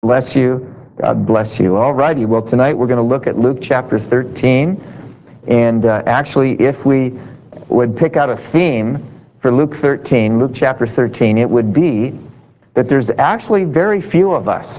Bless you. God bless you. All righty. Well, tonight we're going to look at Luke chapter 13. And actually, if we would pick out a theme for Luke chapter 13, it would be that there's actually very few of us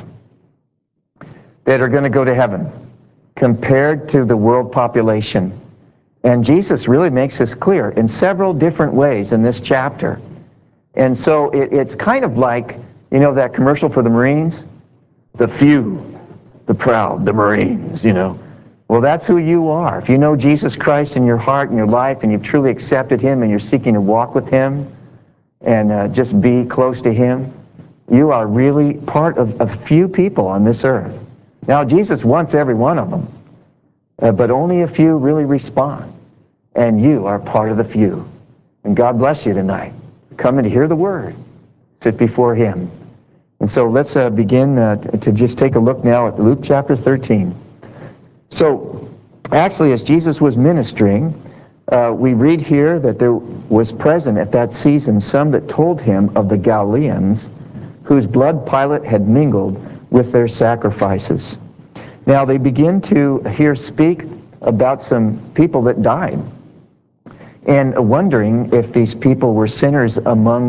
that are going to go to heaven compared to the world population. And Jesus really makes this clear in several different ways in this chapter. And so it's kind of like, you know, that commercial for the Marines? The few, the proud, the Marines, you know. Well, that's who you are. If you know Jesus Christ in your heart and your life, and you've truly accepted Him, and you're seeking to walk with Him, and just be close to Him, you are really part of a few people on this earth. Now, Jesus wants every one of them, but only a few really respond. And you are part of the few. And God bless you tonight. Come and hear the Word. Sit before Him. And so let's begin to just take a look now at Luke chapter 13. So, actually, as Jesus was ministering, we read here that there was present at that season some that told him of the Galileans, whose blood Pilate had mingled with their sacrifices. Now, they begin to hear speak about some people that died, and wondering if these people were sinners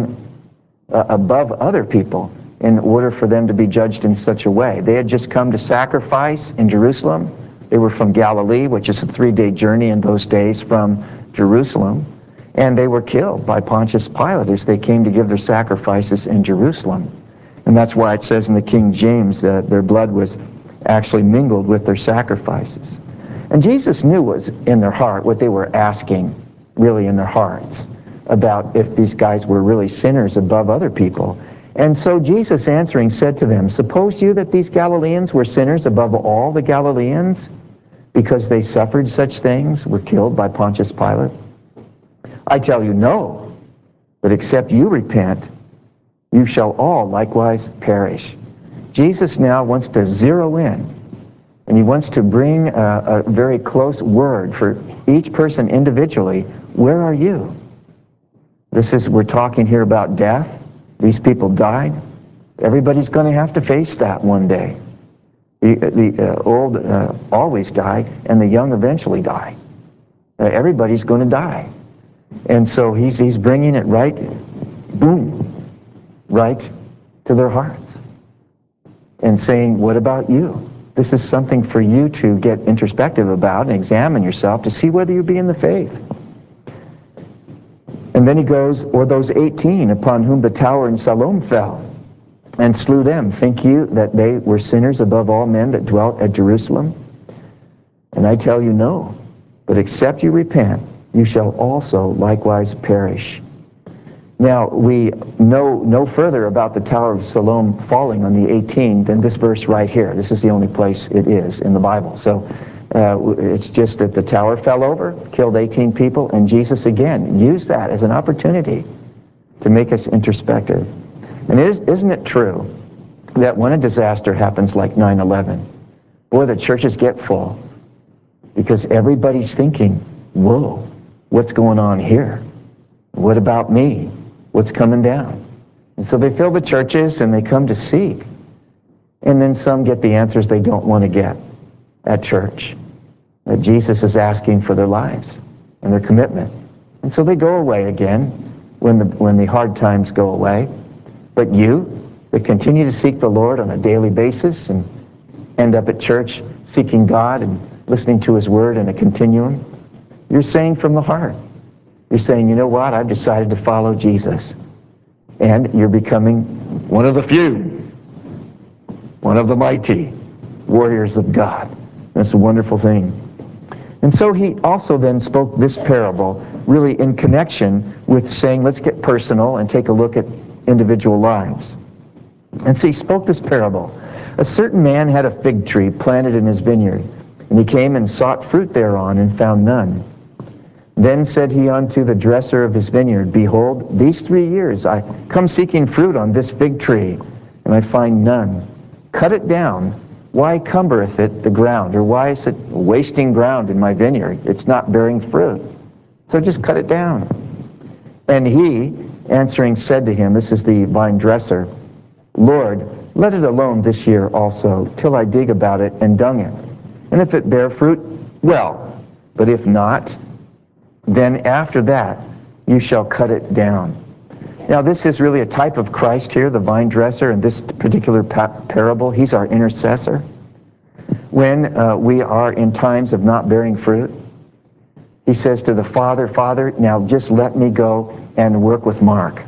above other people, in order for them to be judged in such a way. They had just come to sacrifice in Jerusalem. They were from Galilee, which is a 3-day journey in those days from Jerusalem. And they were killed by Pontius Pilate as they came to give their sacrifices in Jerusalem. And that's why it says in the King James that their blood was actually mingled with their sacrifices. And Jesus knew what was in their heart, what they were asking really in their hearts, about if these guys were really sinners above other people. And so Jesus answering said to them, "Suppose you that these Galileans were sinners above all the Galileans, because they suffered such things, were killed by Pontius Pilate? I tell you, no. But except you repent, you shall all likewise perish." Jesus now wants to zero in, and he wants to bring a very close word for each person individually. Where are you? We're talking here about death. These people died. Everybody's going to have to face that one day. The old always die, and the young eventually die. Everybody's going to die. And so he's bringing it right, boom, right to their hearts. And saying, what about you? This is something for you to get introspective about and examine yourself to see whether you be in the faith. And then he goes, or those 18 upon whom the tower in Siloam fell and slew them, think you that they were sinners above all men that dwelt at Jerusalem? And I tell you, no. But except you repent, you shall also likewise perish. Now, we know no further about the Tower of Siloam falling on the 18 than this verse right here. This is the only place it is in the Bible. So it's just that the tower fell over, killed 18 people, and Jesus again used that as an opportunity to make us introspective. And isn't it true that when a disaster happens like 9/11, boy, the churches get full, because everybody's thinking, whoa, what's going on here? What about me? What's coming down? And so they fill the churches and they come to seek. And then some get the answers they don't want to get at church. That Jesus is asking for their lives and their commitment. And so they go away again when the hard times go away. But you that continue to seek the Lord on a daily basis and end up at church seeking God and listening to His Word in a continuum, you're saying from the heart. You're saying, you know what, I've decided to follow Jesus. And you're becoming one of the few, one of the mighty warriors of God. That's a wonderful thing. And so he also then spoke this parable really in connection with saying, let's get personal and take a look at individual lives. And so he spoke this parable. A certain man had a fig tree planted in his vineyard, and he came and sought fruit thereon and found none. Then said he unto the dresser of his vineyard, Behold, these 3 years I come seeking fruit on this fig tree, and I find none. Cut it down. Why cumbereth it the ground? Or why is it wasting ground in my vineyard? It's not bearing fruit. So just cut it down. And he, answering, said to him, this is the vine dresser, Lord, let it alone this year also, till I dig about it and dung it. And if it bear fruit, well, but if not, then after that you shall cut it down. Now this is really a type of Christ here, the vine dresser, in this particular parable. He's our intercessor. When we are in times of not bearing fruit, he says to the Father, Father, now just let me go and work with Mark,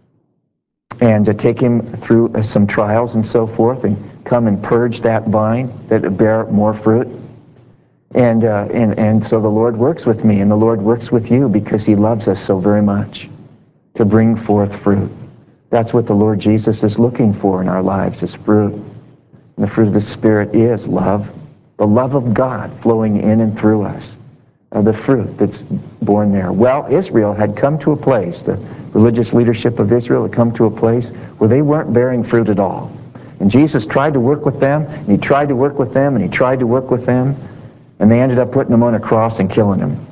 and to take him through some trials and so forth, and come and purge that vine that bear more fruit. And so the Lord works with me, and the Lord works with you because he loves us so very much, to bring forth fruit. That's what the Lord Jesus is looking for in our lives, is fruit. And the fruit of the Spirit is love, the love of God flowing in and through us, the fruit that's born there. Well, Israel had come to a place, the religious leadership of Israel had come to a place where they weren't bearing fruit at all. And Jesus tried to work with them, and he tried to work with them, and he tried to work with them, and they ended up putting him on a cross and killing him.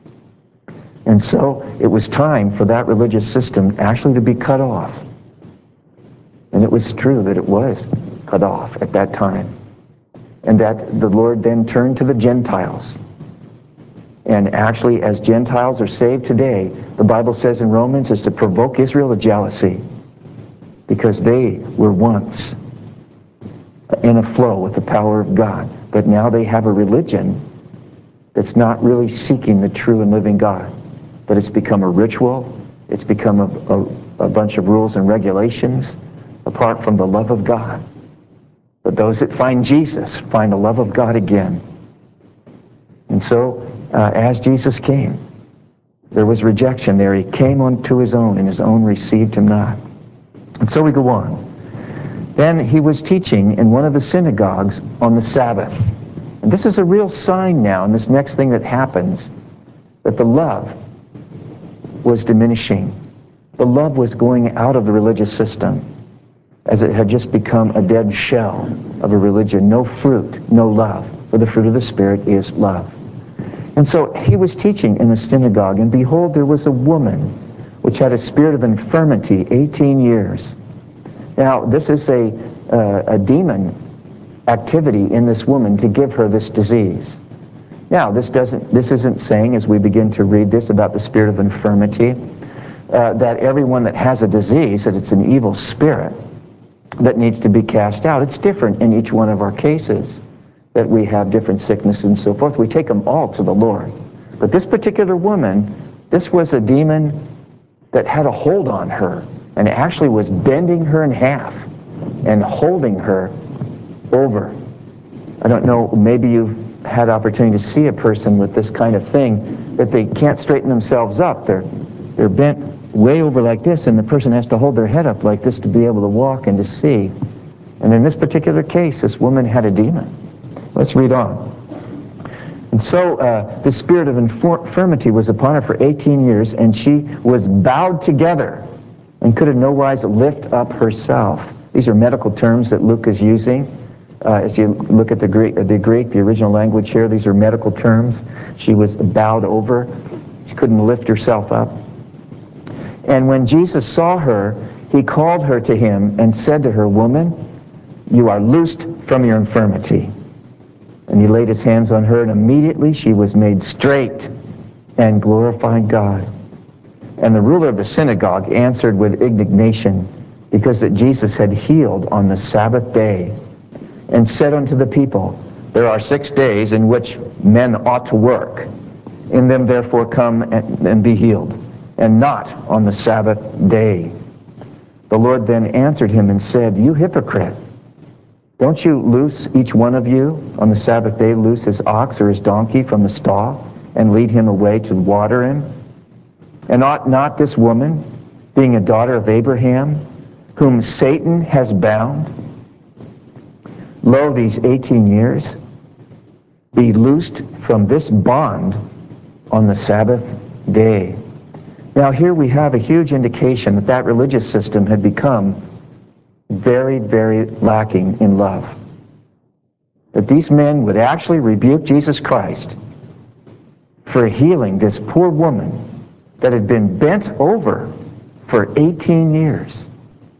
And so it was time for that religious system actually to be cut off. And it was true that it was cut off at that time. And that the Lord then turned to the Gentiles. And actually, as Gentiles are saved today, the Bible says in Romans, is to provoke Israel to jealousy, because they were once in a flow with the power of God. But now they have a religion that's not really seeking the true and living God. But it's become a ritual. It's become a bunch of rules and regulations apart from the love of God. But those that find Jesus find the love of God again. And so, as Jesus came, there was rejection there. He came unto his own, and his own received him not. And so we go on. Then he was teaching in one of the synagogues on the Sabbath. And this is a real sign now, in this next thing that happens, that the love was diminishing. The love was going out of the religious system, as it had just become a dead shell of a religion. No fruit, no love. For the fruit of the Spirit is love. And so he was teaching in the synagogue, and behold, there was a woman which had a spirit of infirmity 18 years. Now, this is a demon activity in this woman to give her this disease. Now, this isn't saying, as we begin to read this about the spirit of infirmity, that everyone that has a disease, that it's an evil spirit that needs to be cast out. It's different in each one of our cases, that we have different sickness and so forth. We take them all to the Lord. But this particular woman, this was a demon that had a hold on her, and actually was bending her in half and holding her over. I don't know, maybe you've had opportunity to see a person with this kind of thing, that they can't straighten themselves up. They're bent way over like this, and the person has to hold their head up like this to be able to walk and to see. And in this particular case, this woman had a demon. Let's read on. And so the spirit of infirmity was upon her for 18 years, and she was bowed together and could in no wise lift up herself. These are medical terms that Luke is using. As you look at the Greek, the original language here, these are medical terms. She was bowed over. She couldn't lift herself up. And when Jesus saw her, he called her to him and said to her, "Woman, you are loosed from your infirmity." And he laid his hands on her, and immediately she was made straight and glorified God. And the ruler of the synagogue answered with indignation, because that Jesus had healed on the Sabbath day, and said unto the people, "There are 6 days in which men ought to work. In them therefore come and be healed, and not on the Sabbath day." The Lord then answered him and said, "You hypocrite, don't you loose each one of you on the Sabbath day, loose his ox or his donkey from the stall, and lead him away to water him? And ought not this woman, being a daughter of Abraham, whom Satan has bound, lo, these 18 years, be loosed from this bond on the Sabbath day?" Now here we have a huge indication that that religious system had become very, very lacking in love. That these men would actually rebuke Jesus Christ for healing this poor woman that had been bent over for 18 years.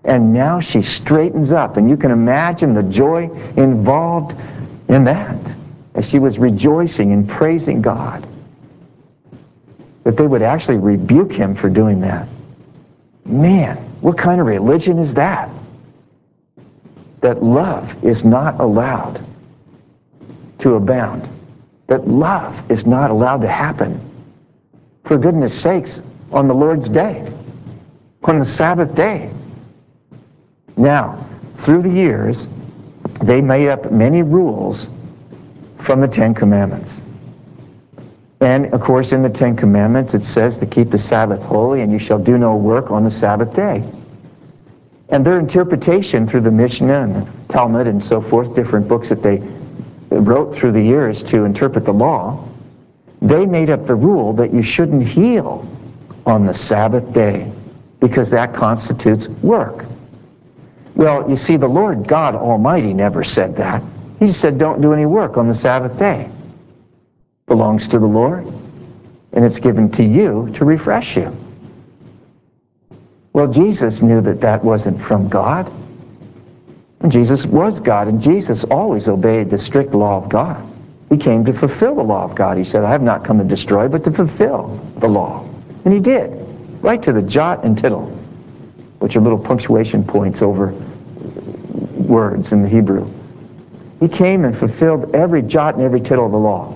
And now she straightens up, and you can imagine the joy involved in that, as she was rejoicing and praising God, that they would actually rebuke him for doing that. Man, what kind of religion is that? That love is not allowed to abound. That love is not allowed to happen, for goodness sakes, on the Lord's day, on the Sabbath day. Now, through the years, they made up many rules from the Ten Commandments. And, of course, in the Ten Commandments, it says to keep the Sabbath holy, and you shall do no work on the Sabbath day. And their interpretation through the Mishnah and the Talmud and so forth, different books that they wrote through the years to interpret the law, they made up the rule that you shouldn't heal on the Sabbath day, because that constitutes work. Well, you see, the Lord God Almighty never said that. He just said, don't do any work on the Sabbath day. It belongs to the Lord, and it's given to you to refresh you. Well, Jesus knew that that wasn't from God. And Jesus was God, and Jesus always obeyed the strict law of God. He came to fulfill the law of God. He said, I have not come to destroy, but to fulfill the law. And he did, right to the jot and tittle, which are little punctuation points over words in the Hebrew. He came and fulfilled every jot and every tittle of the law.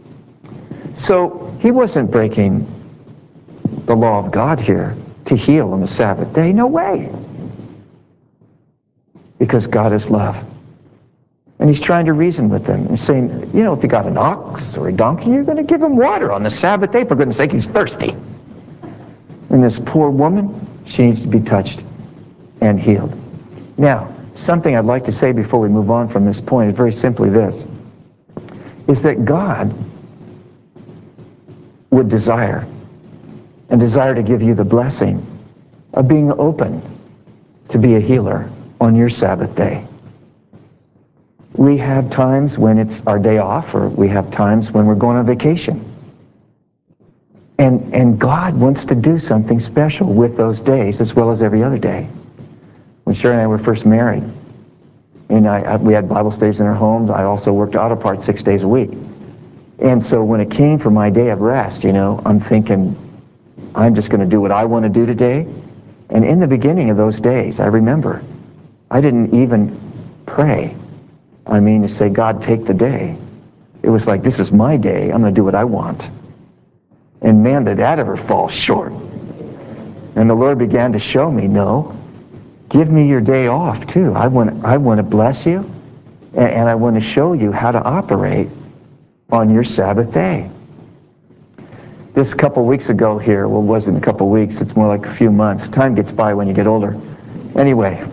So he wasn't breaking the law of God here to heal on the Sabbath day. No way. Because God is love. And he's trying to reason with them and saying, you know, if you got an ox or a donkey, you're going to give him water on the Sabbath day. For goodness sake, he's thirsty. And this poor woman, she needs to be touched and healed. Now, something I'd like to say before we move on from this point is very simply this, is that God would desire to give you the blessing of being open to be a healer on your Sabbath day. We have times when it's our day off, or we have times when we're going on vacation. And God wants to do something special with those days as well as every other day. When Sherry and I were first married, and we had Bible studies in our homes, I also worked auto parts 6 days a week. And so when it came for my day of rest, I'm thinking, I'm just going to do what I want to do today. And in the beginning of those days, I remember, I didn't even pray. To say, God, take the day. It was like, this is my day. I'm going to do what I want. And man, did that ever fall short. And the Lord began to show me, no, give me your day off too. I want to bless you, and I want to show you how to operate on your Sabbath day. This couple weeks ago here, well, it wasn't a couple weeks, it's more like a few months. Time gets by when you get older. Anyway,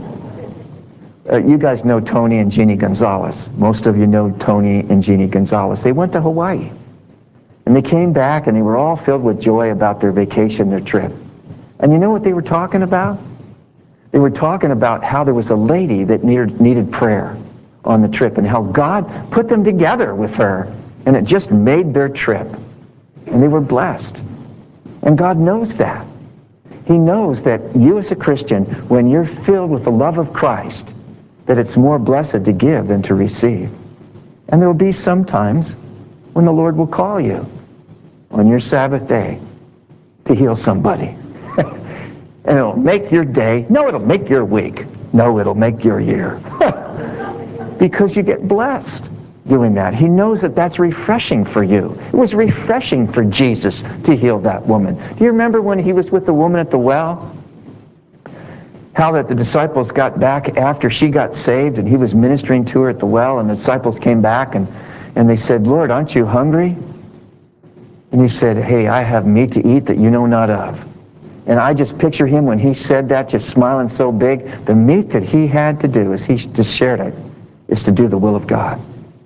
you guys know Tony and Jeannie Gonzalez. Most of you know Tony and Jeannie Gonzalez. They went to Hawaii. And they came back and they were all filled with joy about their vacation, their trip. And you know what they were talking about? They were talking about how there was a lady that needed prayer on the trip, and how God put them together with her, and it just made their trip. And they were blessed. And God knows that. He knows that you as a Christian, when you're filled with the love of Christ, that it's more blessed to give than to receive. And there will be some times when the Lord will call you on your Sabbath day to heal somebody. And it'll make your day. No, it'll make your week. No, it'll make your year. Because you get blessed doing that. He knows that that's refreshing for you. It was refreshing for Jesus to heal that woman. Do you remember when he was with the woman at the well? How that the disciples got back after she got saved, and he was ministering to her at the well, and the disciples came back and they said, Lord, aren't you hungry? And he said, hey, I have meat to eat that you know not of. And I just picture him when he said that, just smiling so big. The meat that he had to do, as he just shared it, is to do the will of God.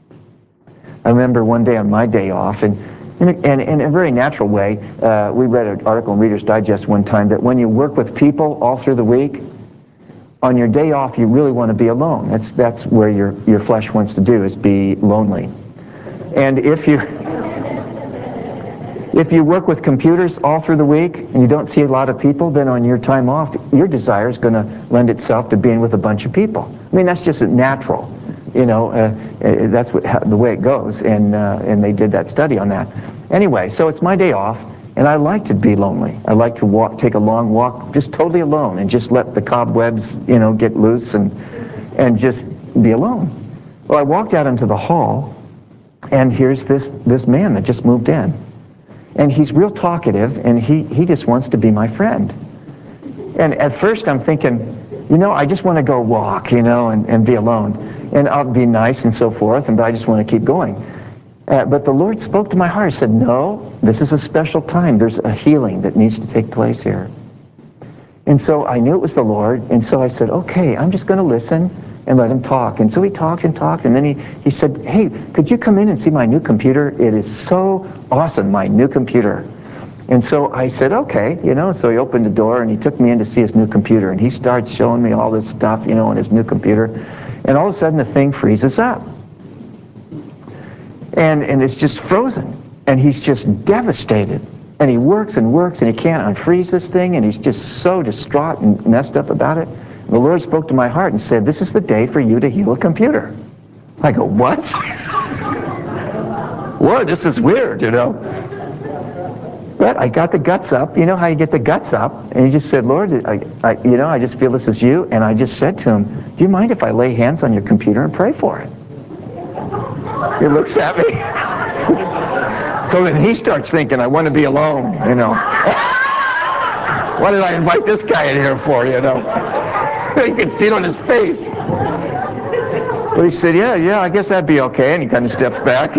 I remember one day on my day off, and in a very natural way, we read an article in Reader's Digest one time that when you work with people all through the week, on your day off you really want to be alone. That's where your flesh wants to do, is be lonely. And if you If you work with computers all through the week and you don't see a lot of people, then on your time off, your desire is going to lend itself to being with a bunch of people. I mean, that's just natural. That's the way it goes, and they did that study on that. Anyway, so it's my day off, and I like to be lonely. I like to take a long walk just totally alone and just let the cobwebs, get loose and just be alone. Well, I walked out into the hall, and here's this man that just moved in. And he's real talkative, and he just wants to be my friend. And at first I'm thinking, I just want to go walk, and be alone. And I'll be nice and so forth, but I just want to keep going. But the Lord spoke to my heart. He said, no, this is a special time. There's a healing that needs to take place here. And so I knew it was the Lord, and so I said, okay, I'm just going to listen and let him talk. And so he talked and talked, and then he said, hey, could you come in and see my new computer? It is so awesome, my new computer. And so I said, okay, so he opened the door and he took me in to see his new computer, and he starts showing me all this stuff, on his new computer. And all of a sudden the thing freezes up. And it's just frozen. And he's just devastated. And he works and works and he can't unfreeze this thing, and he's just so distraught and messed up about it. And the Lord spoke to my heart and said, this is the day for you to heal a computer. I go, what? Whoa, this is weird, But I got the guts up. You know how you get the guts up? And he just said, Lord, I just feel this is you. And I just said to him, do you mind if I lay hands on your computer and pray for it? He looks at me. So then he starts thinking, I want to be alone, What did I invite this guy in here for, You can see it on his face. But he said, yeah, I guess that'd be okay. And he kind of steps back,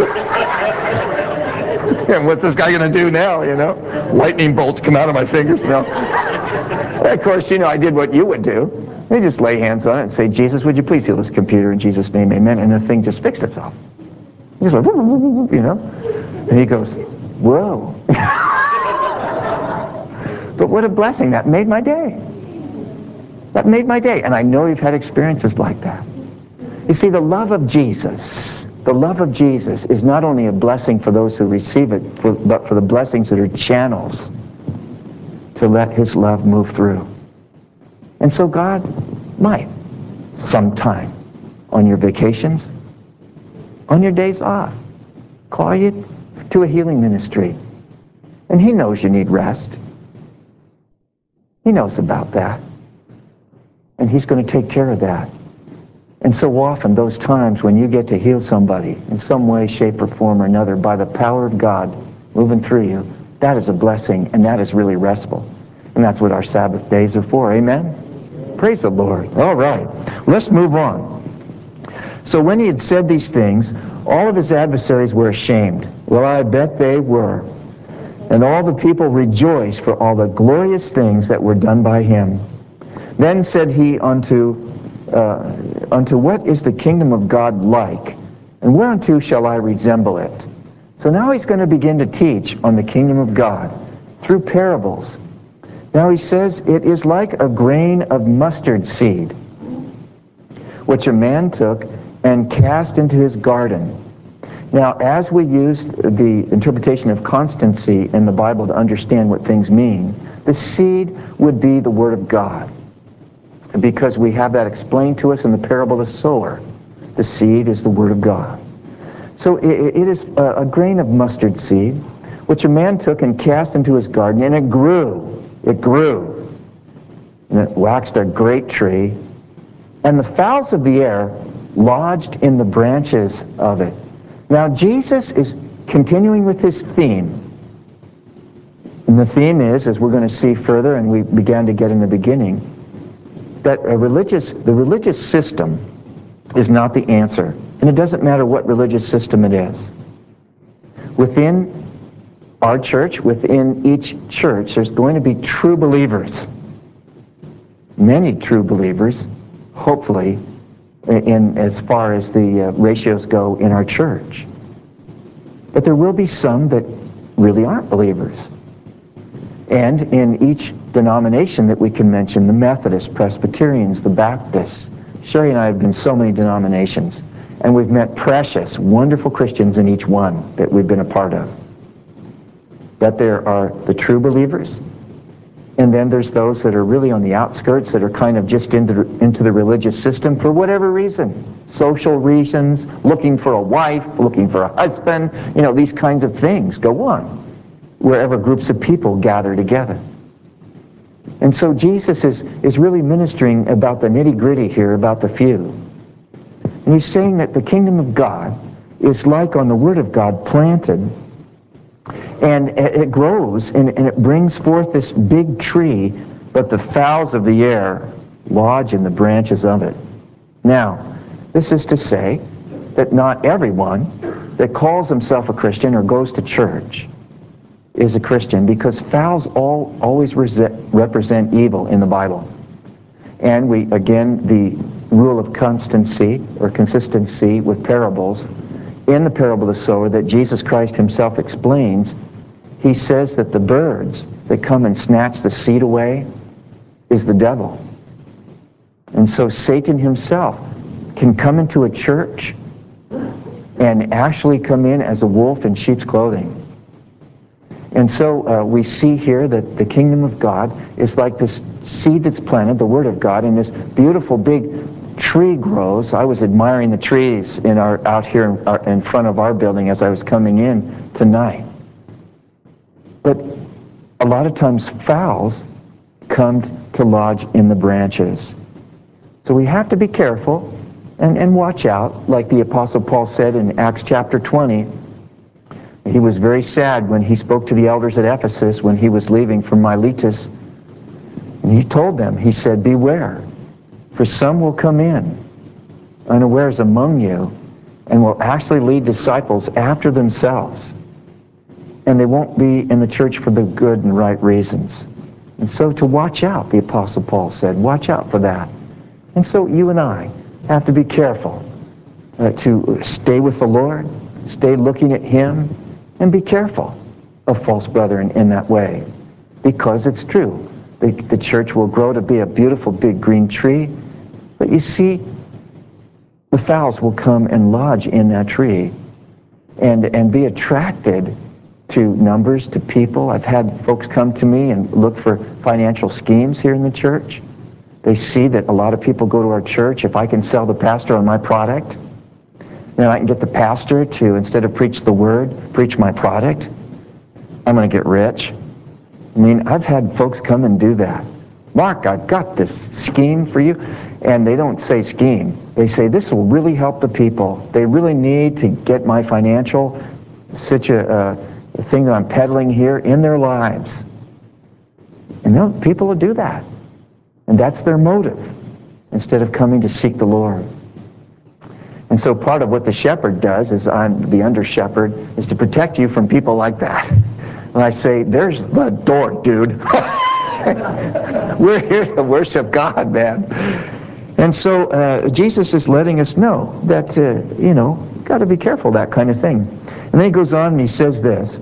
And what's this guy going to do now, Lightning bolts come out of my fingers now. Of course, I did what you would do. You just lay hands on it and say, Jesus, would you please heal this computer in Jesus' name, amen. And the thing just fixed itself. He's like, And he goes, whoa. But what a blessing. That made my day. That made my day. And I know you've had experiences like that. You see, the love of Jesus is not only a blessing for those who receive it, but for the blessings that are channels to let his love move through. And so God might, sometime, on your vacations, on your days off, call you to a healing ministry. And he knows you need rest. He knows about that. And he's going to take care of that. And so often, those times when you get to heal somebody in some way, shape, or form or another by the power of God moving through you, that is a blessing, and that is really restful. And that's what our Sabbath days are for. Amen? Praise the Lord. All right. Let's move on. So when he had said these things, all of his adversaries were ashamed. Well, I bet they were. And all the people rejoiced for all the glorious things that were done by him. Then said he unto what is the kingdom of God like? And whereunto shall I resemble it? So now he's going to begin to teach on the kingdom of God through parables. Now he says, it is like a grain of mustard seed, which a man took and cast into his garden. Now, as we use the interpretation of constancy in the Bible to understand what things mean, the seed would be the Word of God, because we have that explained to us in the parable of the sower. The seed is the Word of God. So it is a grain of mustard seed, which a man took and cast into his garden, and it grew. It grew. And it waxed a great tree. And the fowls of the air lodged in the branches of it. Now, Jesus is continuing with his theme. And the theme is, as we're going to see further, and we began to get in the beginning, that the religious system is not the answer. And it doesn't matter what religious system it is. Within our church, within each church, there's going to be true believers. Many true believers, hopefully, in as far as the ratios go in our church. But there will be some that really aren't believers. And in each denomination that we can mention, the Methodists, Presbyterians, the Baptists, Sherry and I have been so many denominations, and we've met precious, wonderful Christians in each one that we've been a part of. that there are the true believers, and then there's those that are really on the outskirts, that are kind of just into the religious system for whatever reason. Social reasons, looking for a wife, looking for a husband, these kinds of things go on wherever groups of people gather together. And so Jesus is really ministering about the nitty-gritty here, about the few. And he's saying that the kingdom of God is like on the Word of God planted, and it grows and it brings forth this big tree, but the fowls of the air lodge in the branches of it. Now, this is to say that not everyone that calls himself a Christian or goes to church is a Christian, because fowls always represent evil in the Bible. And the rule of constancy or consistency with parables, in the parable of the sower that Jesus Christ himself explains, he says that the birds that come and snatch the seed away is the devil. And so Satan himself can come into a church and actually come in as a wolf in sheep's clothing. And so we see here that the kingdom of God is like this seed that's planted, the Word of God, and this beautiful big tree grows. I was admiring the trees out here in front of our building as I was coming in tonight. But a lot of times fowls come to lodge in the branches. So we have to be careful and watch out, like the Apostle Paul said in Acts chapter 20. He was very sad when he spoke to the elders at Ephesus when he was leaving from Miletus. And he told them, he said, "Beware, for some will come in unawares among you and will actually lead disciples after themselves. And they won't be in the church for the good and right reasons." And so to watch out, the Apostle Paul said, watch out for that. And so you and I have to be careful to stay with the Lord, stay looking at Him, and be careful of false brethren in that way. Because it's true, the church will grow to be a beautiful big green tree, but you see, the fowls will come and lodge in that tree and be attracted to numbers, to people. I've had folks come to me and look for financial schemes here in the church. They see that a lot of people go to our church. If I can sell the pastor on my product, then I can get the pastor to, instead of preach the word, preach my product. I'm going to get rich. I mean, I've had folks come and do that. "Mark, I've got this scheme for you." And they don't say scheme. They say, "This will really help the people. They really need to get my financial, such a thing that I'm peddling here in their lives." And people will do that. And that's their motive, instead of coming to seek the Lord. And so part of what the shepherd does, is I'm the under shepherd, is to protect you from people like that. And I say, "There's the door, dude." We're here to worship God, man. And so Jesus is letting us know that, got to be careful, that kind of thing. And then he goes on and he says this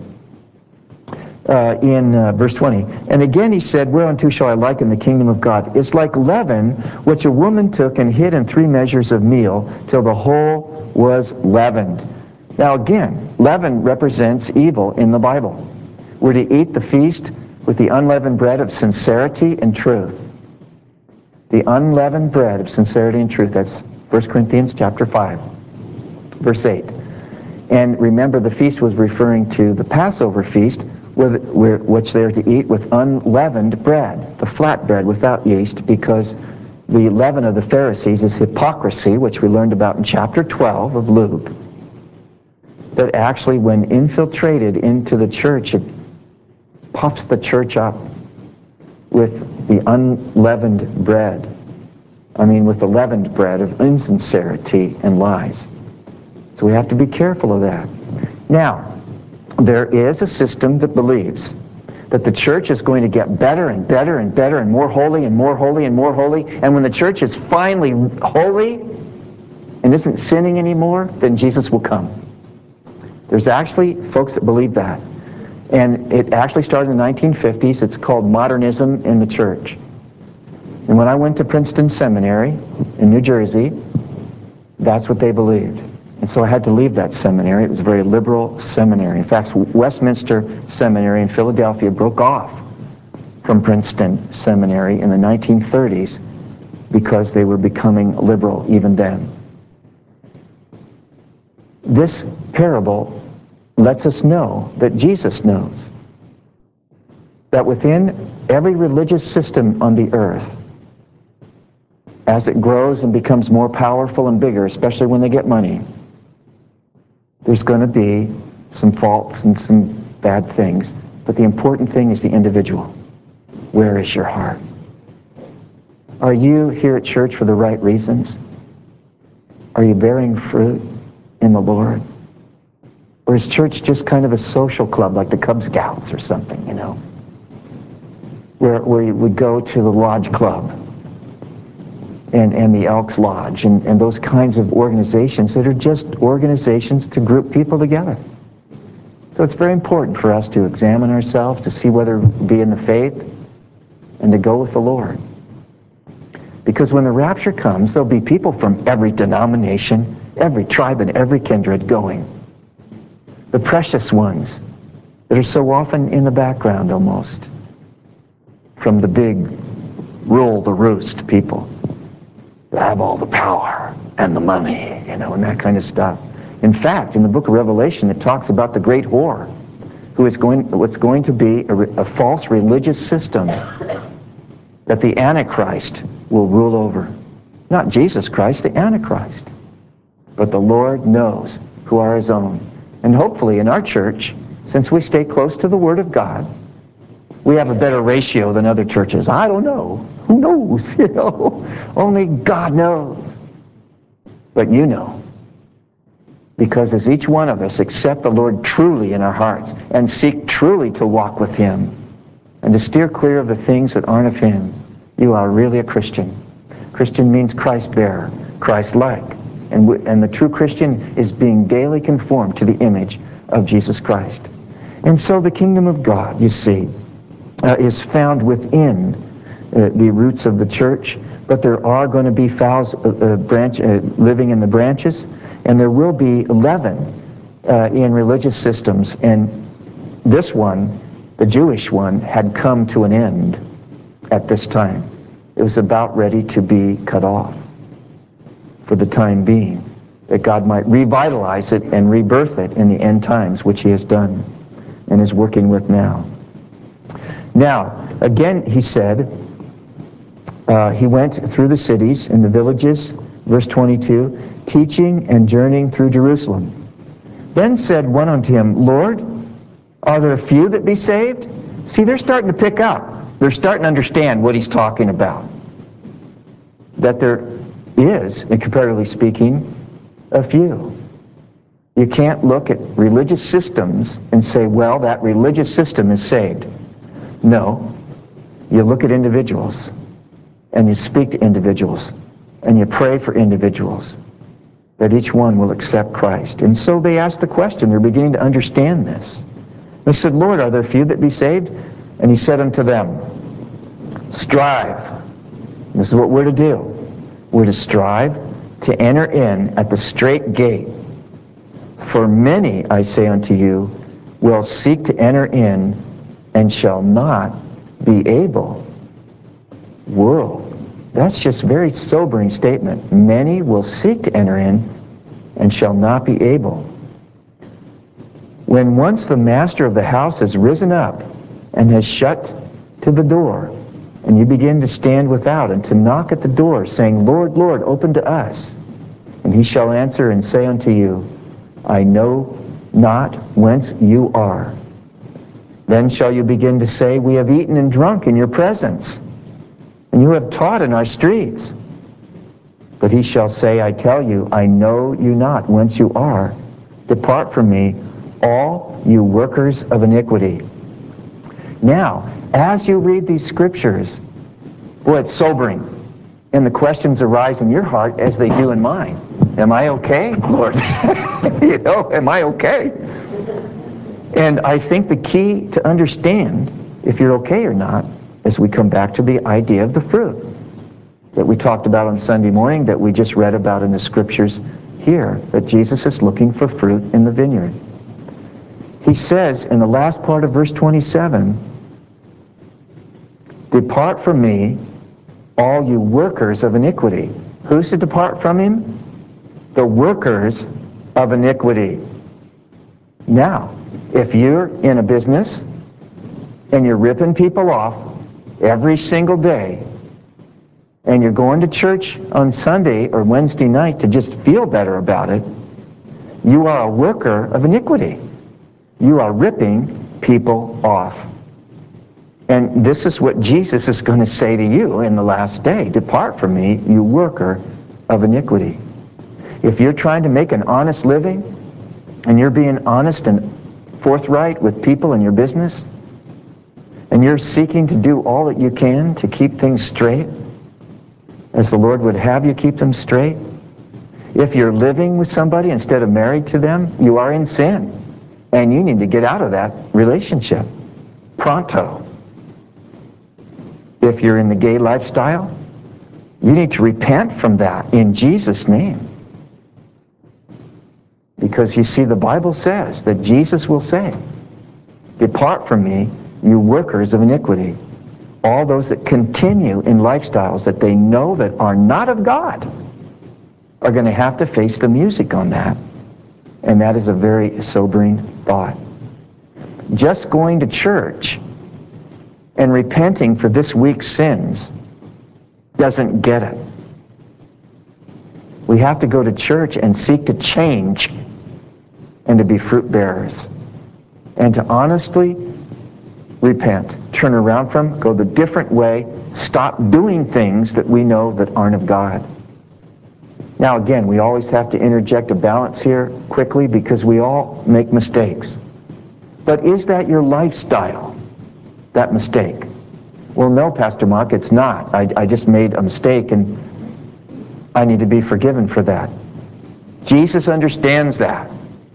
in verse 20. "And again he said, Whereunto shall I liken the kingdom of God? It's like leaven, which a woman took and hid in 3 measures of meal, till the whole was leavened." Now again, leaven represents evil in the Bible. We're to eat the feast with the unleavened bread of sincerity and truth. The unleavened bread of sincerity and truth. That's 1 Corinthians chapter 5, verse 8. And remember, the feast was referring to the Passover feast, which they are to eat with unleavened bread, the flat bread without yeast, because the leaven of the Pharisees is hypocrisy, which we learned about in chapter 12 of Luke. That actually, when infiltrated into the church, it puffs the church up with the unleavened bread. With the leavened bread of insincerity and lies. So we have to be careful of that. Now, there is a system that believes that the church is going to get better and better and better and more holy and more holy and more holy, and when the church is finally holy and isn't sinning anymore, then Jesus will come. There's actually folks that believe that. And it actually started in the 1950s. It's called modernism in the church. And when I went to Princeton Seminary in New Jersey, that's what they believed. And so I had to leave that seminary. It was a very liberal seminary. In fact, Westminster Seminary in Philadelphia broke off from Princeton Seminary in the 1930s because they were becoming liberal even then. This parable lets us know that Jesus knows that within every religious system on the earth, as it grows and becomes more powerful and bigger, especially when they get money, there's going to be some faults and some bad things. But the important thing is the individual. Where is your heart? Are you here at church for the right reasons? Are you bearing fruit in the Lord? Or is church just kind of a social club like the Cub Scouts or something, where we go to the Lodge Club and the Elks Lodge and those kinds of organizations that are just organizations to group people together. So it's very important for us to examine ourselves, to see whether we be in the faith, and to go with the Lord. Because when the rapture comes, there'll be people from every denomination, every tribe, and every kindred going. The precious ones that are so often in the background almost, from the big rule the roost people that have all the power and the money, and that kind of stuff. In fact, in the book of Revelation, it talks about the great whore, what's going to be a false religious system that the Antichrist will rule over. Not Jesus Christ, the Antichrist. But the Lord knows who are his own. And hopefully in our church, since we stay close to the Word of God, we have a better ratio than other churches. I don't know. Who knows? Only God knows. But you know. Because as each one of us accept the Lord truly in our hearts and seek truly to walk with him and to steer clear of the things that aren't of him, you are really a Christian. Christian means Christ-bearer, Christ-like. And the true Christian is being daily conformed to the image of Jesus Christ. And so the kingdom of God, you see, is found within the roots of the church, but there are going to be fowls living in the branches, and there will be leaven in religious systems. And this one, the Jewish one, had come to an end at this time. It was about ready to be cut off for the time being, that God might revitalize it and rebirth it in the end times, which he has done and is working with now. Now, again, he said, he went through the cities and the villages, verse 22, teaching and journeying through Jerusalem. Then said one unto him, Lord, are there a few that be saved? See, they're starting to pick up. They're starting to understand what he's talking about. That there is, comparatively speaking, a few. You can't look at religious systems and say, well, that religious system is saved. No. You look at individuals, and you speak to individuals, and you pray for individuals, that each one will accept Christ. And so they asked the question. They're beginning to understand this. They said, Lord, are there few that be saved? And he said unto them, strive. This is what we're to do. We're to strive to enter in at the strait gate. For many, I say unto you, will seek to enter in and shall not be able. Whoa, that's just a very sobering statement. Many will seek to enter in and shall not be able. When once the master of the house has risen up and has shut to the door, and you begin to stand without and to knock at the door, saying, Lord, Lord, open to us. And he shall answer and say unto you, I know not whence you are. Then shall you begin to say, we have eaten and drunk in your presence, and you have taught in our streets. But he shall say, I tell you, I know you not whence you are. Depart from me, all you workers of iniquity. Now, as you read these scriptures, boy, it's sobering. And the questions arise in your heart as they do in mine. Am I okay, Lord? Am I okay? And I think the key to understand if you're okay or not is we come back to the idea of the fruit that we talked about on Sunday morning, that we just read about in the scriptures here that Jesus is looking for fruit in the vineyard. He says in the last part of verse 27, "Depart from me, all you workers of iniquity." Who's to depart from him? The workers of iniquity. Now, if you're in a business and you're ripping people off every single day, and you're going to church on Sunday or Wednesday night to just feel better about it, you are a worker of iniquity. You are ripping people off. And this is what Jesus is going to say to you in the last day. "Depart from me, you worker of iniquity." If you're trying to make an honest living, and you're being honest and forthright with people in your business, and you're seeking to do all that you can to keep things straight, as the Lord would have you keep them straight, if you're living with somebody instead of married to them, you are in sin. And you need to get out of that relationship. Pronto. If you're in the gay lifestyle, you need to repent from that in Jesus' name. Because you see, the Bible says that Jesus will say, "Depart from me, you workers of iniquity." All those that continue in lifestyles that they know that are not of God are going to have to face the music on that. And that is a very sobering thought. Just going to church and repenting for this week's sins doesn't get it. We have to go to church and seek to change and to be fruit bearers. And to honestly repent, turn around from, go the different way, stop doing things that we know that aren't of God. Now again, we always have to interject a balance here quickly because we all make mistakes. But is that your lifestyle, that mistake? Well, no, Pastor Mark, it's not. I just made a mistake and I need to be forgiven for that. Jesus understands that.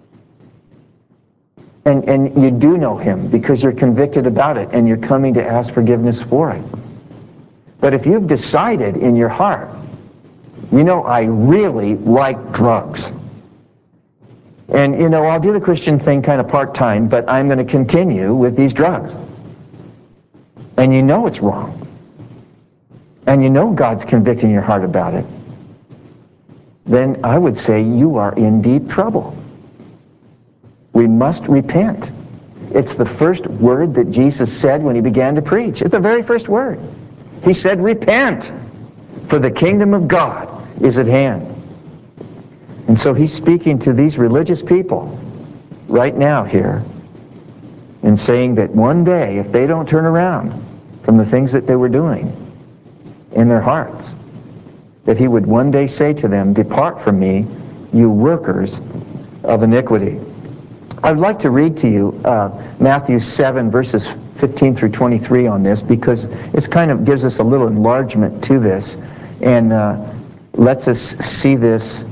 And you do know him because you're convicted about it and you're coming to ask forgiveness for it. But if you've decided in your heart, you know, I really like drugs. And, you know, I'll do the Christian thing kind of part-time, but I'm going to continue with these drugs. And you know it's wrong. And you know God's convicting your heart about it. Then I would say you are in deep trouble. We must repent. It's the first word that Jesus said when he began to preach. It's the very first word. He said, "Repent, for the kingdom of God is at hand." And so he's speaking to these religious people right now here and saying that one day, if they don't turn around from the things that they were doing in their hearts, that he would one day say to them, "Depart from me, you workers of iniquity." I'd like to read to you Matthew 7, verses 15 through 23 on this, because it kind of gives us a little enlargement to this and lets us see this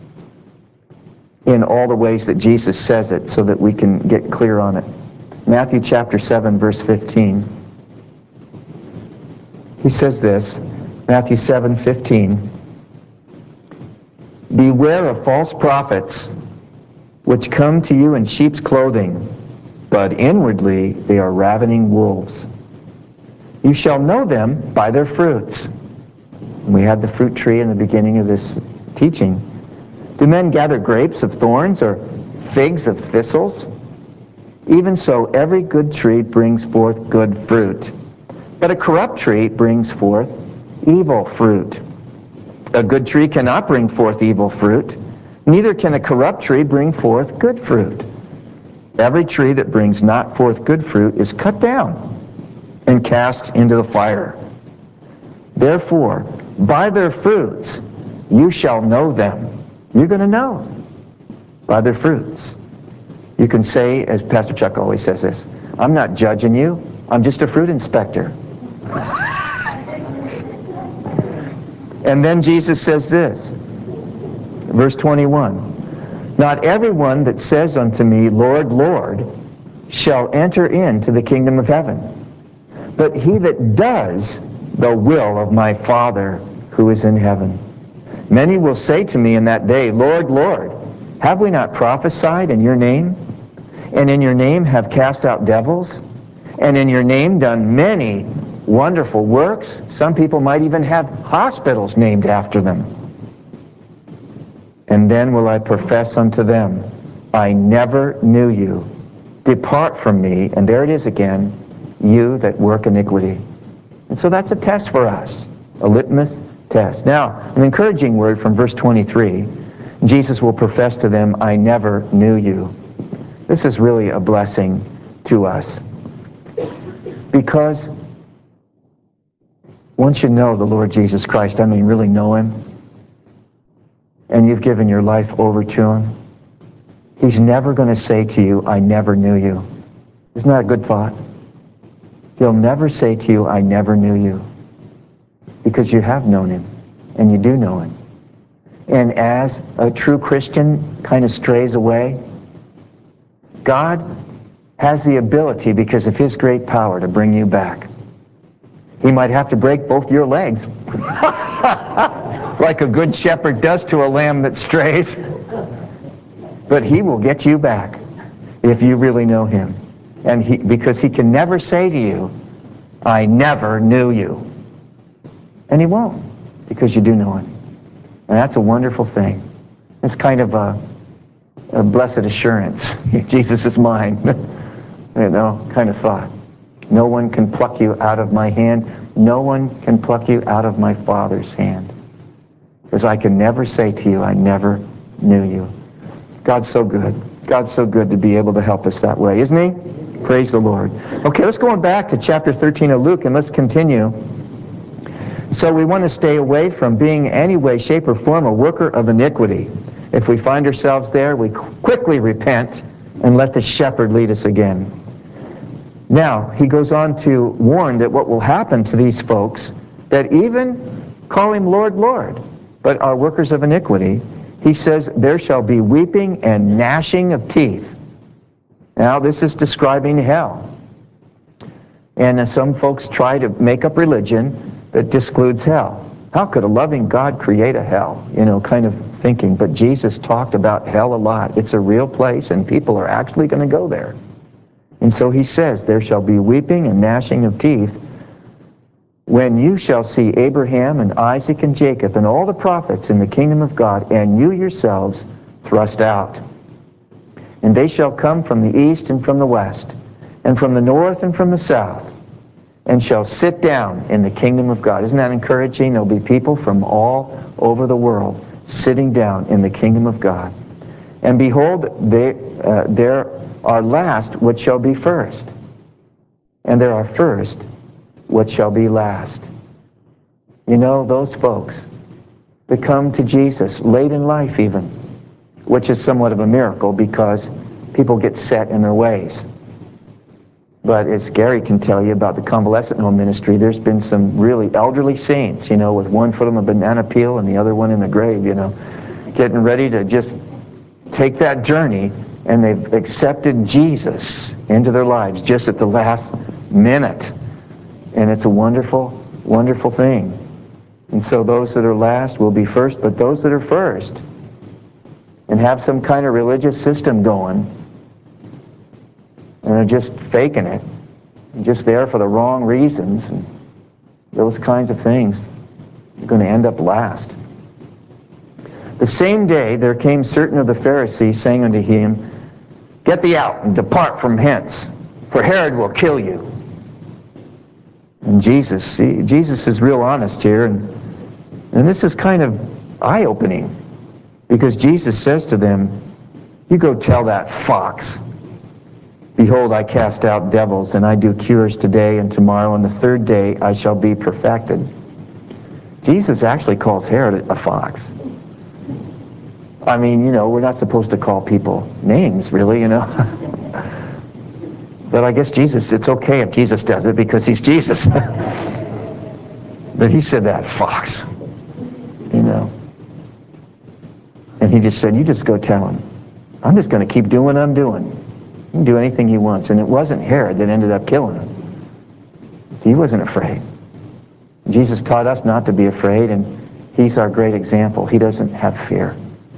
in all the ways that Jesus says it so that we can get clear on it. Matthew chapter 7, verse 15. He says this, Matthew 7:15. "Beware of false prophets, which come to you in sheep's clothing, but inwardly they are ravening wolves. You shall know them by their fruits." And we had the fruit tree in the beginning of this teaching. "Do men gather grapes of thorns or figs of thistles? Even so, every good tree brings forth good fruit, but a corrupt tree brings forth evil fruit. A good tree cannot bring forth evil fruit, neither can a corrupt tree bring forth good fruit. Every tree that brings not forth good fruit is cut down and cast into the fire. Therefore, by their fruits you shall know them." You're going to know by their fruits. You can say, as Pastor Chuck always says this, "I'm not judging you, I'm just a fruit inspector." And then Jesus says this, verse 21, "Not everyone that says unto me, Lord, Lord, shall enter into the kingdom of heaven, but he that does the will of my Father who is in heaven." Many will say to me in that day, Lord, Lord, have we not prophesied in your name? And in your name have cast out devils? And in your name done many wonderful works? Some people might even have hospitals named after them. And then will I profess unto them, I never knew you. Depart from me, and there it is again, you that work iniquity. And so that's a test for us, a litmus test. Now, an encouraging word from verse 23. Jesus will profess to them, I never knew you. This is really a blessing to us. Because once you know the Lord Jesus Christ, I mean really know Him, and you've given your life over to Him, He's never going to say to you, I never knew you. Isn't that a good thought? He'll never say to you, I never knew you. Because you have known Him, and you do know Him. And as a true Christian kind of strays away, God has the ability, because of His great power, to bring you back. He might have to break both your legs, like a good shepherd does to a lamb that strays. But He will get you back if you really know Him. And because He can never say to you, I never knew you. And He won't, because you do know Him. And that's a wonderful thing. It's kind of a blessed assurance. Jesus is mine. Kind of thought. No one can pluck you out of my hand. No one can pluck you out of my Father's hand. Because I can never say to you, I never knew you. God's so good. God's so good to be able to help us that way, isn't He? Praise the Lord. Okay, let's go on back to chapter 13 of Luke, and let's continue. So we want to stay away from being any way, shape, or form a worker of iniquity. If we find ourselves there, we quickly repent and let the shepherd lead us again. Now, he goes on to warn that what will happen to these folks that even call Him Lord, Lord, but are workers of iniquity, He says, there shall be weeping and gnashing of teeth. Now, this is describing hell. And some folks try to make up religion that discludes hell. How could a loving God create a hell? Kind of thinking. But Jesus talked about hell a lot. It's a real place, and people are actually going to go there. And so He says, there shall be weeping and gnashing of teeth when you shall see Abraham and Isaac and Jacob and all the prophets in the kingdom of God, and you yourselves thrust out. And they shall come from the east and from the west, and from the north and from the south, and shall sit down in the kingdom of God. Isn't that encouraging? There'll be people from all over the world sitting down in the kingdom of God. And behold, there are last what shall be first, and there are first what shall be last. Those folks that come to Jesus late in life even, which is somewhat of a miracle because people get set in their ways. But as Gary can tell you about the convalescent home ministry, there's been some really elderly saints, with one foot on the banana peel and the other one in the grave, getting ready to just take that journey, and they've accepted Jesus into their lives just at the last minute. And it's a wonderful, wonderful thing. And so those that are last will be first, but those that are first and have some kind of religious system going, and are just faking it, just there for the wrong reasons, and those kinds of things, are going to end up last. The same day there came certain of the Pharisees, saying unto Him, Get thee out, and depart from hence, for Herod will kill you. And Jesus is real honest here, and this is kind of eye-opening, because Jesus says to them, You go tell that fox, Behold, I cast out devils, and I do cures today and tomorrow, and the third day I shall be perfected. Jesus actually calls Herod a fox. I mean, we're not supposed to call people names, really, But I guess it's okay if Jesus does it because He's Jesus. But He said that, fox, And He just said, you just go tell him. I'm just going to keep doing what I'm doing. He can do anything he wants. And it wasn't Herod that ended up killing him. He wasn't afraid. Jesus taught us not to be afraid, and He's our great example. He doesn't have fear.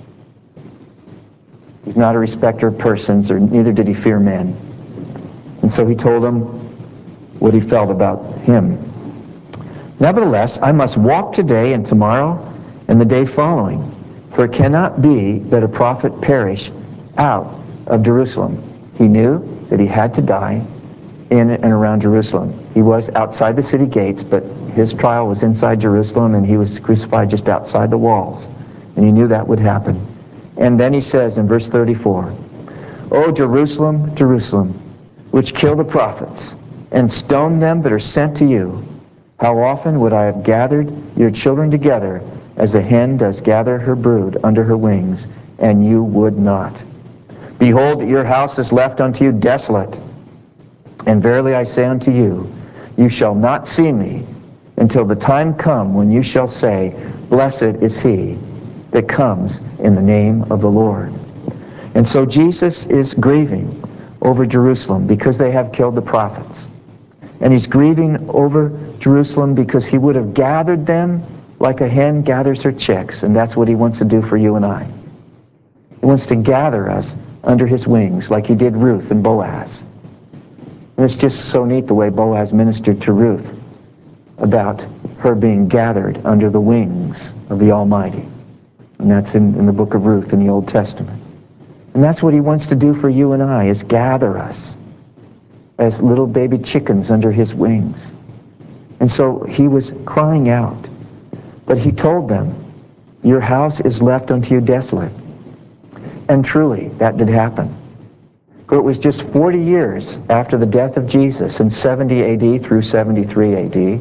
He's not a respecter of persons, or neither did he fear men. And so he told them what he felt about him. Nevertheless, I must walk today and tomorrow and the day following, for it cannot be that a prophet perish out of Jerusalem. He knew that he had to die in and around Jerusalem. He was outside the city gates, but his trial was inside Jerusalem, and he was crucified just outside the walls. And he knew that would happen. And then he says in verse 34, O Jerusalem, Jerusalem, which kill the prophets, and stone them that are sent to you, how often would I have gathered your children together, as a hen does gather her brood under her wings, and you would not. Behold, your house is left unto you desolate. And verily I say unto you, you shall not see me until the time come when you shall say, Blessed is he that comes in the name of the Lord. And so Jesus is grieving over Jerusalem because they have killed the prophets. And he's grieving over Jerusalem because he would have gathered them like a hen gathers her chicks. And that's what he wants to do for you and I. He wants to gather us under his wings like he did Ruth and Boaz. And it's just so neat the way Boaz ministered to Ruth about her being gathered under the wings of the Almighty. And that's in the book of Ruth in the Old Testament. And that's what he wants to do for you and I, is gather us as little baby chickens under his wings. And so he was crying out. But he told them, your house is left unto you desolate. And truly, that did happen. For it was just 40 years after the death of Jesus in 70 AD through 73 AD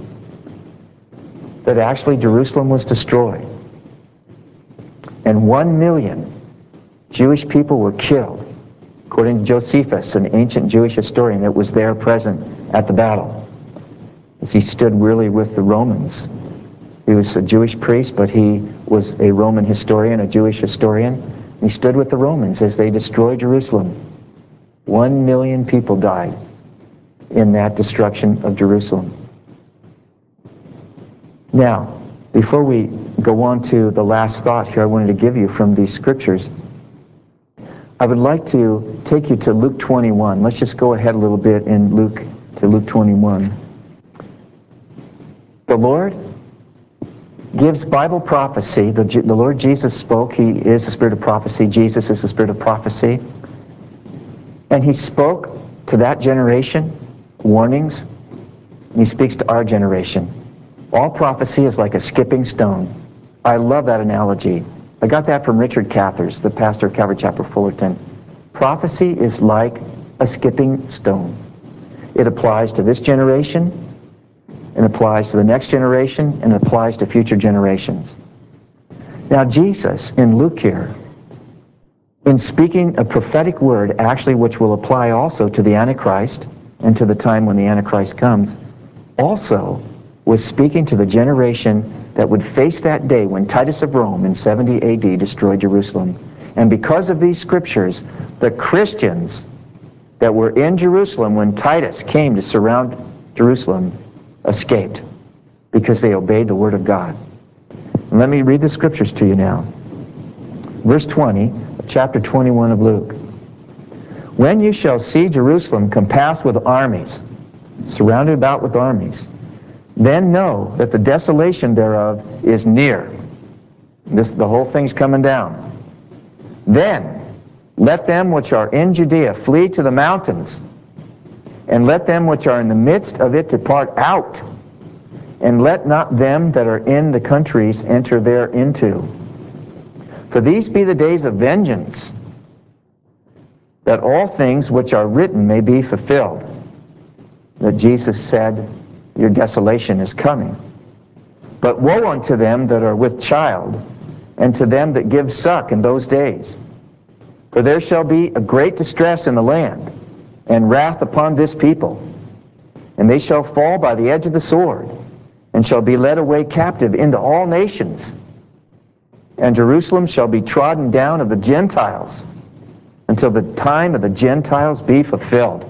that actually Jerusalem was destroyed. And 1 million Jewish people were killed, according to Josephus, an ancient Jewish historian that was there present at the battle, as he stood really with the Romans. He was a Jewish priest, but he was a Roman historian, a Jewish historian. He stood with the Romans as they destroyed Jerusalem. 1 million people died in that destruction of Jerusalem. Now, before we go on to the last thought here I wanted to give you from these scriptures, I would like to take you to Luke 21. Let's just go ahead a little bit in Luke 21. The Lord gives Bible prophecy. The Lord Jesus spoke. He is the spirit of prophecy. Jesus is the spirit of prophecy. And he spoke to that generation warnings, and he speaks to our generation. All prophecy is like a skipping stone. I love that analogy. I got that from Richard Cathers, the pastor of Calvary Chapel, Fullerton. Prophecy is like a skipping stone. It applies to this generation, and applies to the next generation, and applies to future generations. Now Jesus, in Luke here, in speaking a prophetic word, actually which will apply also to the Antichrist, and to the time when the Antichrist comes, also was speaking to the generation that would face that day when Titus of Rome in 70 AD destroyed Jerusalem. And because of these scriptures, the Christians that were in Jerusalem when Titus came to surround Jerusalem escaped, because they obeyed the word of God. And let me read the scriptures to you now. Verse 20 of chapter 21 of Luke. When you shall see Jerusalem compassed with armies, surrounded about with armies, then know that the desolation thereof is near. The whole thing's coming down. Then let them which are in Judea flee to the mountains, and let them which are in the midst of it depart out, and let not them that are in the countries enter thereinto. For these be the days of vengeance, that all things which are written may be fulfilled. That Jesus said, your desolation is coming. But woe unto them that are with child, and to them that give suck in those days. For there shall be a great distress in the land, and wrath upon this people. And they shall fall by the edge of the sword, and shall be led away captive into all nations. And Jerusalem shall be trodden down of the Gentiles, until the time of the Gentiles be fulfilled.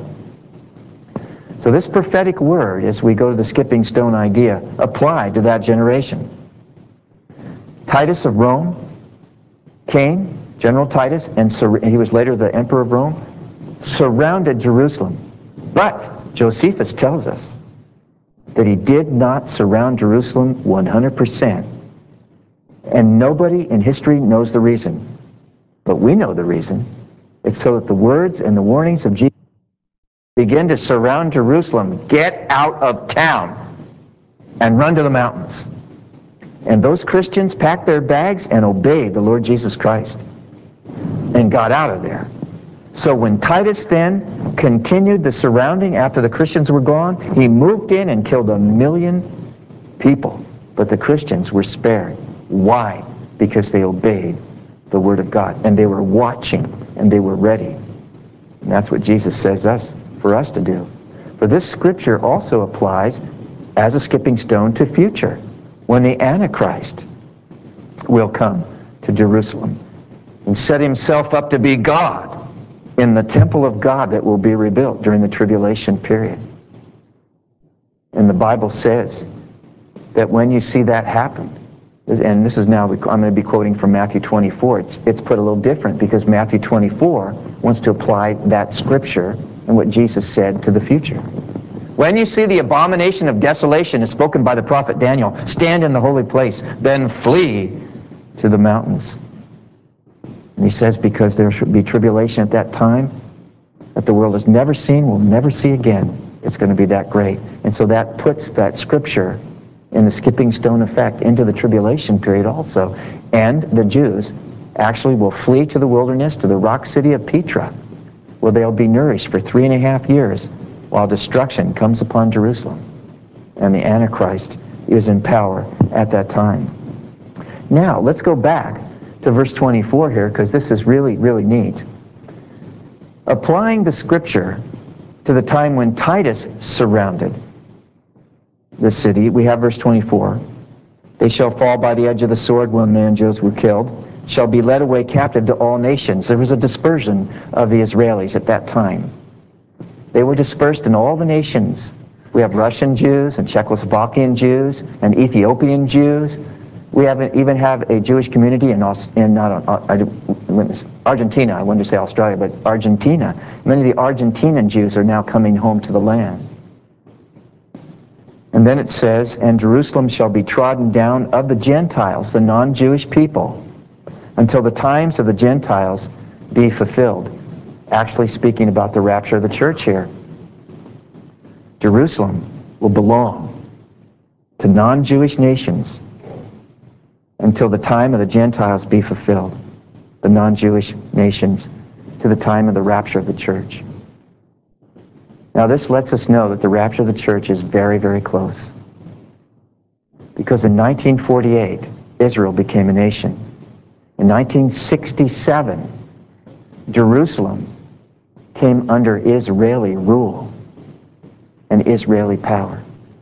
So this prophetic word, as we go to the skipping stone idea, applied to that generation. Titus of Rome came, General Titus, and he was later the emperor of Rome, surrounded Jerusalem. But Josephus tells us that he did not surround Jerusalem 100%. And nobody in history knows the reason. But we know the reason. It's so that the words and the warnings of Jesus begin to surround Jerusalem. Get out of town and run to the mountains. And those Christians packed their bags and obeyed the Lord Jesus Christ and got out of there. So when Titus then continued the surrounding after the Christians were gone, he moved in and killed 1 million people. But the Christians were spared. Why? Because they obeyed the Word of God. And they were watching and they were ready. And that's what Jesus says for us to do. But this scripture also applies as a skipping stone to future, when the Antichrist will come to Jerusalem and set himself up to be God in the temple of God that will be rebuilt during the tribulation period. And the Bible says that when you see that happen, and this is now, I'm going to be quoting from Matthew 24, it's put a little different because Matthew 24 wants to apply that scripture and what Jesus said to the future. When you see the abomination of desolation is spoken by the prophet Daniel, stand in the holy place, then flee to the mountains. And he says, because there should be tribulation at that time that the world has never seen, will never see again. It's going to be that great. And so that puts that scripture in the skipping stone effect into the tribulation period also. And the Jews actually will flee to the wilderness, to the rock city of Petra, where they'll be nourished for 3.5 years while destruction comes upon Jerusalem. And the Antichrist is in power at that time. Now, let's go back to verse 24 here, because this is really, really neat. Applying the scripture to the time when Titus surrounded the city, we have verse 24. They shall fall by the edge of the sword when men and Jews were killed, shall be led away captive to all nations. There was a dispersion of the Israelis at that time. They were dispersed in all the nations. We have Russian Jews and Czechoslovakian Jews and Ethiopian Jews. We even have a Jewish community in Argentina. I wanted to say Australia, but Argentina. Many of the Argentinian Jews are now coming home to the land. And then it says, and Jerusalem shall be trodden down of the Gentiles, the non-Jewish people, until the times of the Gentiles be fulfilled. Actually speaking about the rapture of the church here. Jerusalem will belong to non-Jewish nations until the time of the Gentiles be fulfilled. The non-Jewish nations to the time of the rapture of the church. Now this lets us know that the rapture of the church is very, very close. Because in 1948, Israel became a nation. In 1967, Jerusalem came under Israeli rule and Israeli power.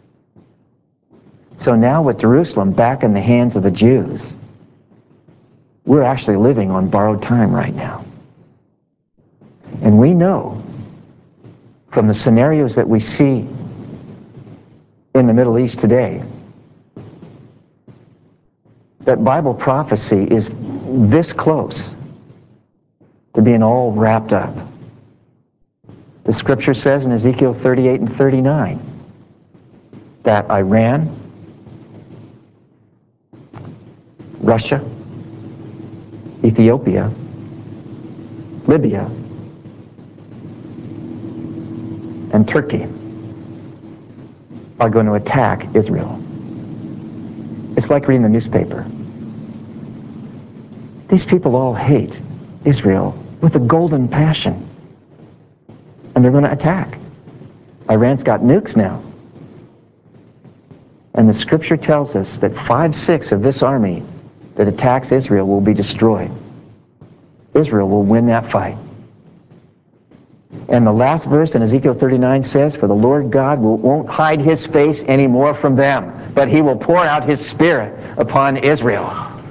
So now with Jerusalem back in the hands of the Jews, we're actually living on borrowed time right now. And we know from the scenarios that we see in the Middle East today that Bible prophecy is this close to being all wrapped up. The scripture says in Ezekiel 38 and 39 that Iran, Russia, Ethiopia, Libya, and Turkey are going to attack Israel. It's like reading the newspaper. These people all hate Israel with a golden passion. And they're going to attack. Iran's got nukes now. And the scripture tells us that 5/6 of this army that attacks Israel will be destroyed. Israel will win that fight. And the last verse in Ezekiel 39 says, for the Lord God won't hide his face anymore from them, but he will pour out his spirit upon Israel.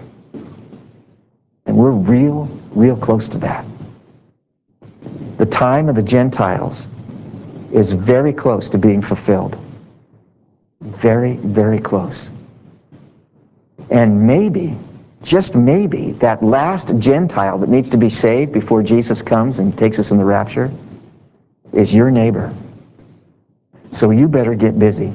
And we're real close to that. The time of the Gentiles is very close to being fulfilled. Very, very close. And maybe just maybe, that last Gentile that needs to be saved before Jesus comes and takes us in the rapture is your neighbor. So you better get busy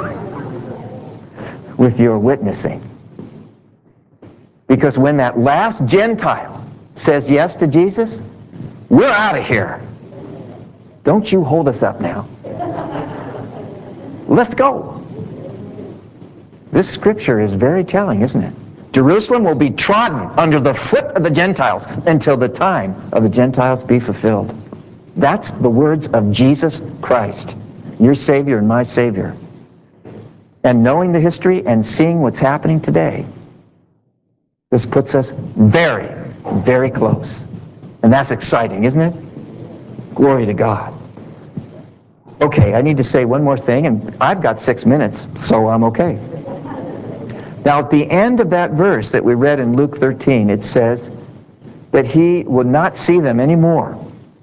with your witnessing. Because when that last Gentile says yes to Jesus, we're out of here. Don't you hold us up now. Let's go. This scripture is very telling, isn't it? Jerusalem will be trodden under the foot of the Gentiles until the time of the Gentiles be fulfilled. That's the words of Jesus Christ, your Savior and my Savior. And knowing the history and seeing what's happening today, this puts us very, very close. And that's exciting, isn't it? Glory to God. Okay, I need to say one more thing, and I've got 6 minutes, so I'm okay. Now, at the end of that verse that we read in Luke 13, it says that he would not see them anymore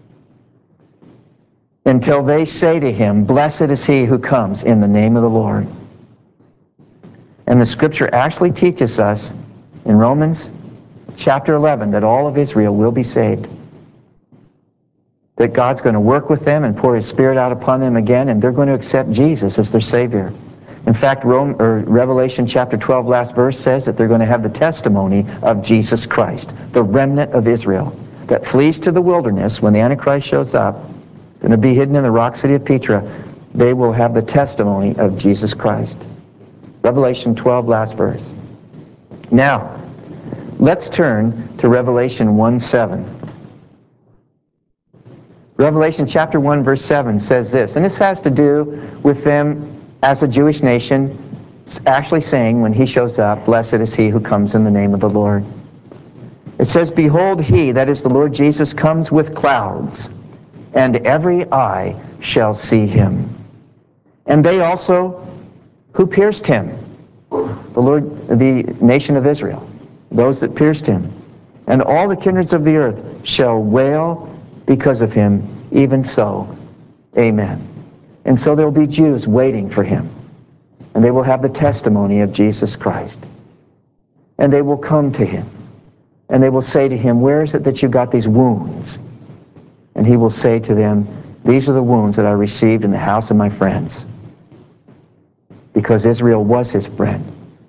until they say to him, "Blessed is he who comes in the name of the Lord." And the scripture actually teaches us in Romans chapter 11 that all of Israel will be saved. That God's going to work with them and pour his Spirit out upon them again, and they're going to accept Jesus as their Savior. In fact, Revelation chapter 12, last verse, says that they're going to have the testimony of Jesus Christ, the remnant of Israel, that flees to the wilderness when the Antichrist shows up, going to be hidden in the rock city of Petra. They will have the testimony of Jesus Christ. Revelation 12, last verse. Now, let's turn to Revelation 1:7. Revelation chapter 1, verse 7 says this, and this has to do with them as a Jewish nation actually saying when he shows up, "Blessed is he who comes in the name of the Lord." It says, "Behold, he," that is the Lord Jesus, "comes with clouds, and every eye shall see him. And they also who pierced him," the nation of Israel, those that pierced him, "and all the kindreds of the earth shall wail because of him, even so, amen." And so there will be Jews waiting for him, and they will have the testimony of Jesus Christ. And they will come to him, and they will say to him, "Where is it that you got these wounds?" And he will say to them, "These are the wounds that I received in the house of my friends." Because Israel was his friend.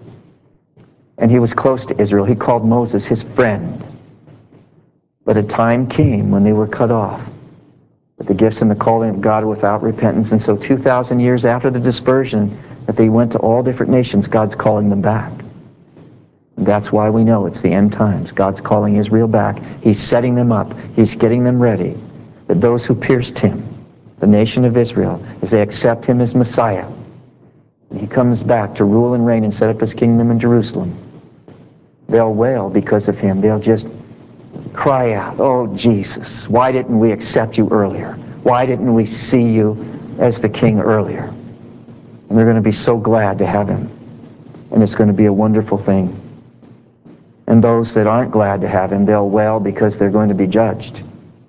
And he was close to Israel. He called Moses his friend. But a time came when they were cut off. But the gifts and the calling of God without repentance. And so 2,000 years after the dispersion, that they went to all different nations, God's calling them back. And that's why we know it's the end times. God's calling Israel back. He's setting them up. He's getting them ready. That those who pierced him, the nation of Israel, as they accept him as Messiah, he comes back to rule and reign and set up his kingdom in Jerusalem. They'll wail because of him. They'll just cry out, "Oh, Jesus, why didn't we accept you earlier? Why didn't we see you as the king earlier?" And they're going to be so glad to have him. And it's going to be a wonderful thing. And those that aren't glad to have him, they'll wail because they're going to be judged.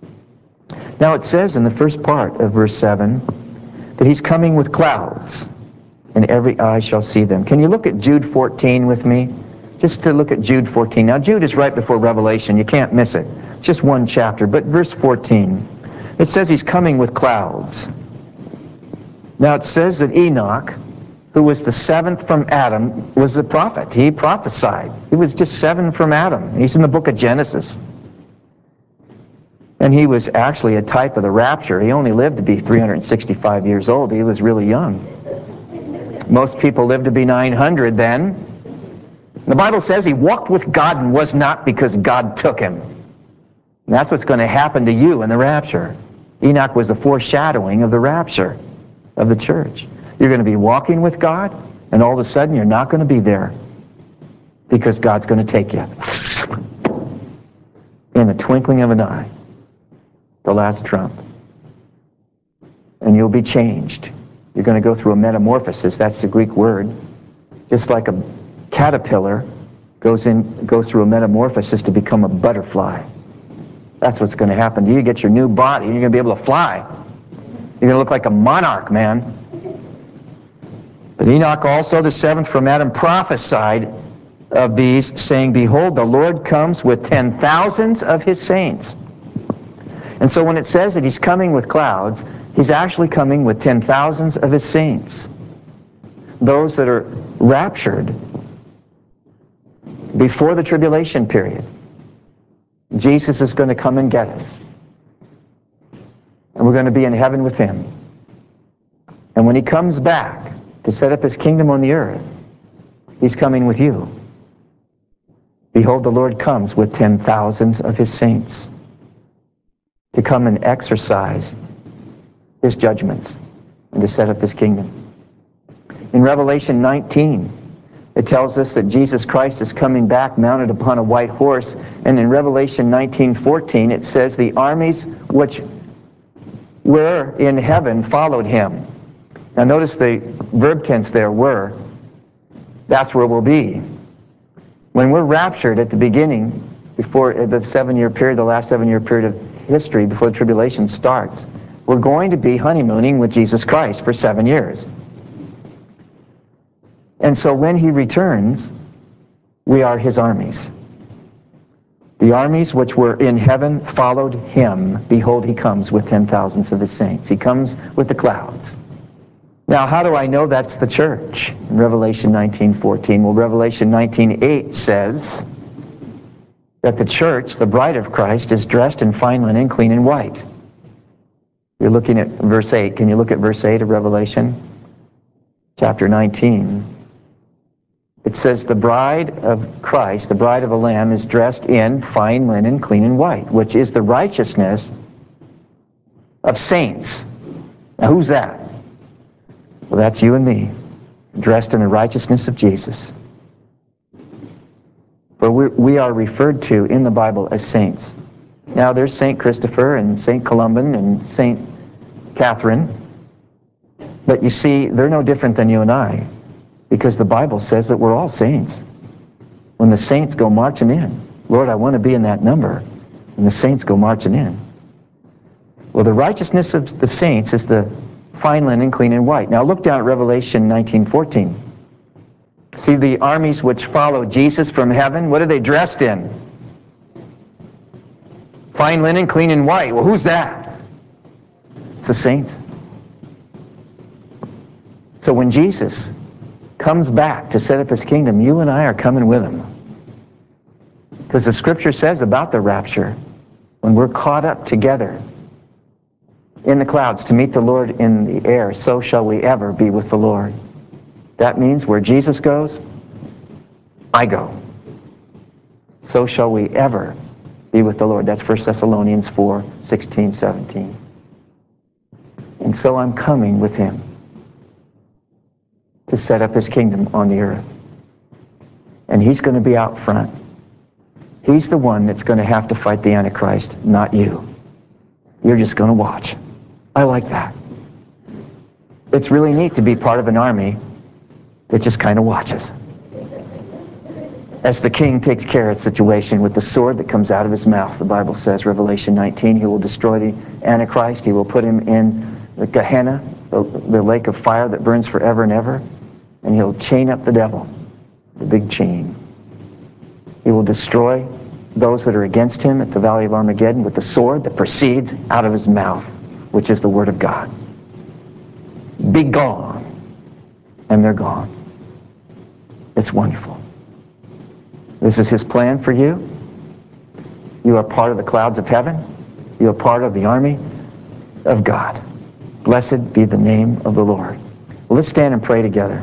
Now it says in the first part of verse 7 that he's coming with clouds, and every eye shall see them. Can you look at Jude 14 with me? Just to look at Jude 14. Now Jude is right before Revelation. You can't miss it. Just one chapter. But verse 14, it says he's coming with clouds. Now it says that Enoch, who was the seventh from Adam, was a prophet. He prophesied. He was just 7 from Adam. He's in the book of Genesis. And he was actually a type of the rapture. He only lived to be 365 years old. He was really young. Most people lived to be 900 then. The Bible says he walked with God and was not because God took him. And that's what's going to happen to you in the rapture. Enoch was a foreshadowing of the rapture of the church. You're going to be walking with God, and all of a sudden you're not going to be there because God's going to take you. In the twinkling of an eye. The last trump. And you'll be changed. You're going to go through a metamorphosis. That's the Greek word. Just like a caterpillar goes through a metamorphosis to become a butterfly. That's what's going to happen to you. You get your new body, and you're going to be able to fly. You're going to look like a monarch, man. But Enoch also, the seventh from Adam, prophesied of these, saying, Behold, the Lord comes with 10,000s of his saints. And so when it says that he's coming with clouds, he's actually coming with 10,000s of his saints. Those that are raptured before the tribulation period. Jesus is going to come and get us. And we're going to be in heaven with him. And when he comes back to set up his kingdom on the earth, he's coming with you. Behold, the Lord comes with 10,000s of his saints to come and exercise his judgments and to set up his kingdom. In Revelation 19, it tells us that Jesus Christ is coming back mounted upon a white horse. And in Revelation 19:14, it says, the armies which were in heaven followed him. Now notice the verb tense there, were. That's where we'll be. When we're raptured at the beginning, before the 7-year period, the last 7-year period of history, before the tribulation starts, we're going to be honeymooning with Jesus Christ for 7 years. And so when he returns, we are his armies. The armies which were in heaven followed him. Behold, he comes with 10,000s of his saints. He comes with the clouds. Now, how do I know that's the church? In Revelation 19:14. Well, Revelation 19:8 says that the church, the bride of Christ, is dressed in fine linen, clean and white. You're looking at verse 8. Can you look at verse 8 of Revelation? Chapter 19. It says the bride of Christ, the bride of the Lamb, is dressed in fine linen, clean and white, which is the righteousness of saints. Now, who's that? Well, that's you and me, dressed in the righteousness of Jesus. For we are referred to in the Bible as saints. Now, there's St. Christopher and St. Columban and St. Catherine. But you see, they're no different than you and I, because the Bible says that we're all saints. When the saints go marching in, Lord, I want to be in that number. And the saints go marching in. Well, the righteousness of the saints is the fine linen, clean and white. Now look down at Revelation 19:14. See the armies which follow Jesus from heaven. What are they dressed in? Fine linen, clean and white. Well, who's that? It's the saints. So when Jesus comes back to set up his kingdom, you and I are coming with him. Because the scripture says about the rapture, when we're caught up together in the clouds to meet the Lord in the air, so shall we ever be with the Lord. That means where Jesus goes, I go. So shall we ever be with the Lord. That's 1 Thessalonians 4:16, 17. And so I'm coming with him to set up his kingdom on the earth. And he's going to be out front. He's the one that's going to have to fight the Antichrist, not you. You're just going to watch. I like that. It's really neat to be part of an army that just kind of watches. As the king takes care of the situation with the sword that comes out of his mouth, the Bible says, Revelation 19, he will destroy the Antichrist. He will put him in the Gehenna, the lake of fire that burns forever and ever. And he'll chain up the devil, the big chain. He will destroy those that are against him at the Valley of Armageddon with the sword that proceeds out of his mouth, which is the Word of God. Be gone. And they're gone. It's wonderful. This is his plan for you. You are part of the clouds of heaven. You are part of the army of God. Blessed be the name of the Lord. Well, let's stand and pray together.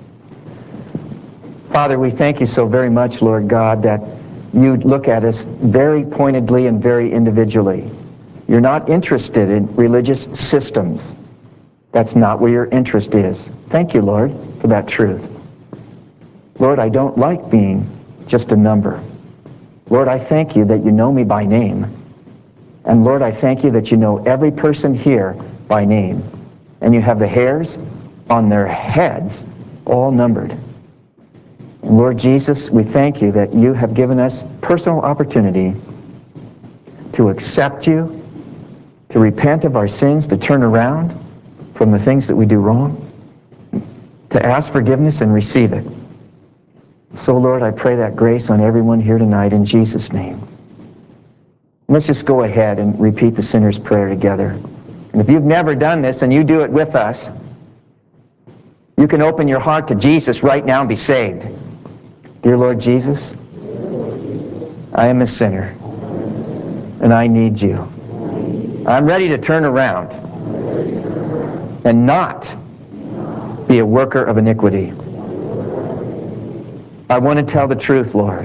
Father, we thank you so very much, Lord God, that you look at us very pointedly and very individually. You're not interested in religious systems. That's not where your interest is. Thank you, Lord, for that truth. Lord, I don't like being just a number. Lord, I thank you that you know me by name. And Lord, I thank you that you know every person here by name. And you have the hairs on their heads all numbered. And Lord Jesus, we thank you that you have given us personal opportunity to accept you, to repent of our sins, to turn around from the things that we do wrong, to ask forgiveness and receive it. So, Lord, I pray that grace on everyone here tonight in Jesus' name. Let's just go ahead and repeat the sinner's prayer together. And if you've never done this and you do it with us, you can open your heart to Jesus right now and be saved. Dear Lord Jesus, I am a sinner, and I need you. I'm ready to turn around and not be a worker of iniquity. I want to tell the truth, Lord,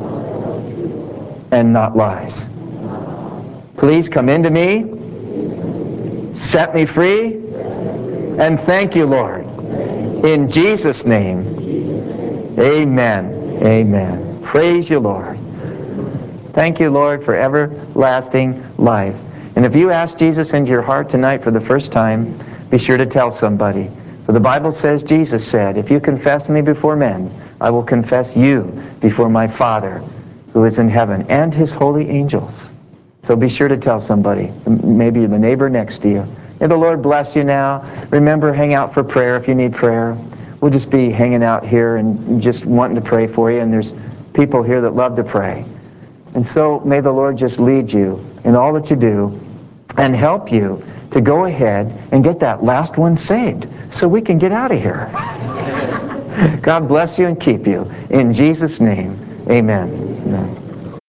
and not lies. Please come into me, set me free, and thank you, Lord. In Jesus' name, amen. Amen. Praise you, Lord. Thank you, Lord, for everlasting life. And if you ask Jesus into your heart tonight for the first time, be sure to tell somebody. For the Bible says, Jesus said, if you confess me before men, I will confess you before my Father who is in heaven and his holy angels. So be sure to tell somebody, maybe the neighbor next to you. May the Lord bless you now. Remember, hang out for prayer if you need prayer. We'll just be hanging out here and just wanting to pray for you, and there's people here that love to pray. And so may the Lord just lead you in all that you do and help you to go ahead and get that last one saved so we can get out of here. God bless you and keep you. In Jesus' name, amen. Amen.